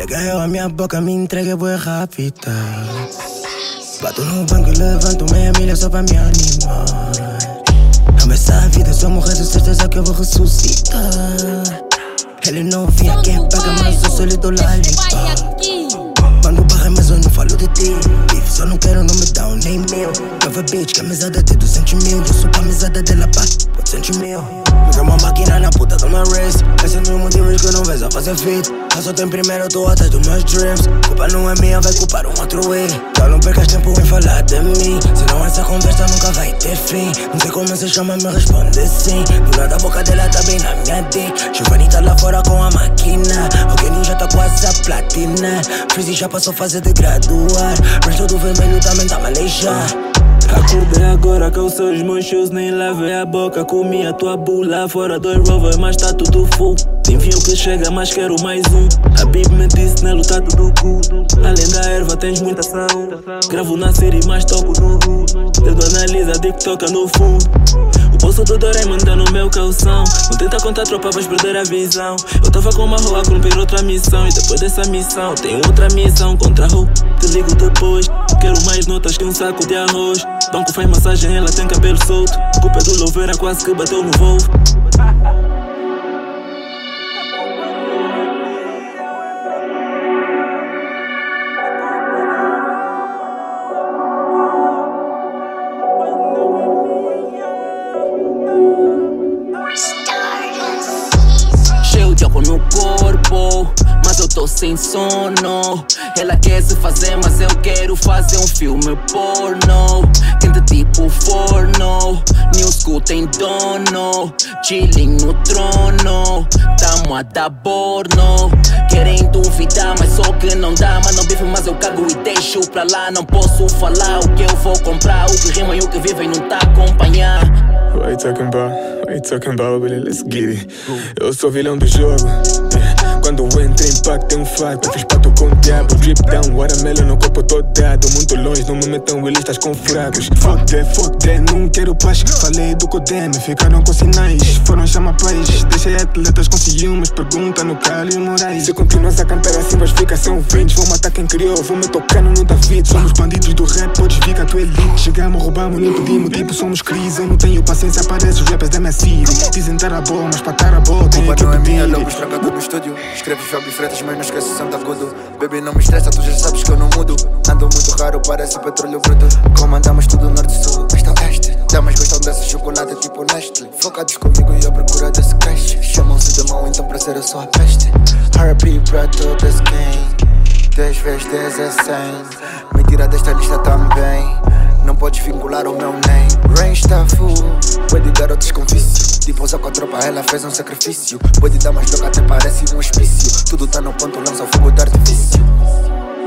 Pega eu a minha boca, me entrega boa rápida. Bato no banco e levanto meia milha só pra me animar. Amo essa vida, se eu morrer de certeza que eu vou ressuscitar. Ele não vinha quem paga, mas eu só lhe dou lollipop. Mando barra, mas eu não falo de ti. Beef, só não quero, não me dá um nem mil. Nova bitch, camisada de 200 mil. Eu sou camisada dela, pá, 400 mil. Me dá uma máquina na puta do meu race. Esse é o motivo que eu não vejo a fazer fit. Eu só tenho primeiro, eu tô atrás dos meus dreams. Culpa não é minha, vai culpar um outro way. Só não percas tempo em falar de mim. Senão essa conversa nunca vai ter fim. Não sei como se chama, me responde sim. Do nada a boca dela tá bem na minha dick. Giovanni tá lá fora com a máquina. Alguém já tá quase a platina. Freezy já passou fase de graduar. Mas todo vermelho também tá malejar. Acordei agora com os seus manchos, nem lavei a boca. Comi a tua bula, fora 2 rovers, mas tá tudo full. Tem vinho que chega, mas quero mais um. A Bib me disse, Nelo tá tudo cool. Além da erva tens muita ação. Gravo na série, mas toco no ru. Dedo analisa, digo que toca no fundo. O bolso do Doraemon tá no meu calção. Não tenta contar a tropa, vais perder a visão. Eu tava com uma rua a cumprir outra missão. E depois dessa missão, tenho outra missão contra a Ru. Te ligo depois. Quero mais notas que um saco de arroz. Banco faz massagem, ela tem cabelo solto. Culpa do Louveira, quase que bateu no voo. Cheio de álcool no corpo, mas eu tô sem sono. Ela quer se fazer, mas eu quero fazer um filme porno. Quente tipo forno, New School tem dono. Chilling no trono, tamo a dar borno. Querem duvidar, mas só que não dá. Mano, bife, mas eu cago e deixo pra lá. Não posso falar o que eu vou comprar. O que rima e o que vivem não tá a acompanhar. What you talking about? What you talking about, Billy? Let's get it. Eu sou vilão do jogo. Quando eu entro em impacto, é fato. Eu fiz pato com o diabo. Drip down, watermelon no copo todo dado. Muito longe, não me metam em listas com fracos. Fuck that, não quero paz. Falei do Codeme, ficaram com sinais. Foram chamar pais. Deixei atletas com ciúmes. Pergunta no Cali e Moraes. Se continuas a cantar assim, vais ficar sem ouvintes. Vou matar quem criou, vou me tocar no David. Somos bandidos do rap, podes vir com a tua elite. Chegamos, roubamos, nem pedimos. Tipo, somos crise. Eu não tenho paciência, parece os rappers da minha city. Dizem estar a boa, mas para estar a boa tenho que não é minha, pedir. logo estragado no estúdio. Escreve Fábio Freitas, mas não esquece Santa Agudo. Baby, não me estressa, tu já sabes que eu não mudo. Ando muito raro, parece petróleo bruto. Comandamos tudo norte-sul, este a oeste. Damas gostam desse chocolate tipo Nestle. Focados comigo e à procura desse cash. Chamam-se de mão, então pra ser eu sou a peste. RP pra todo esse game. 10 vezes 10 é 100. Me tira desta lista também. Não podes vincular o meu name. Range tá full, pode dar outros com vício. Tipo usar com a tropa, ela fez um sacrifício. Pode dar mais droga, até parece um hospício. Tudo tá no ponto, lança o fogo de artifício.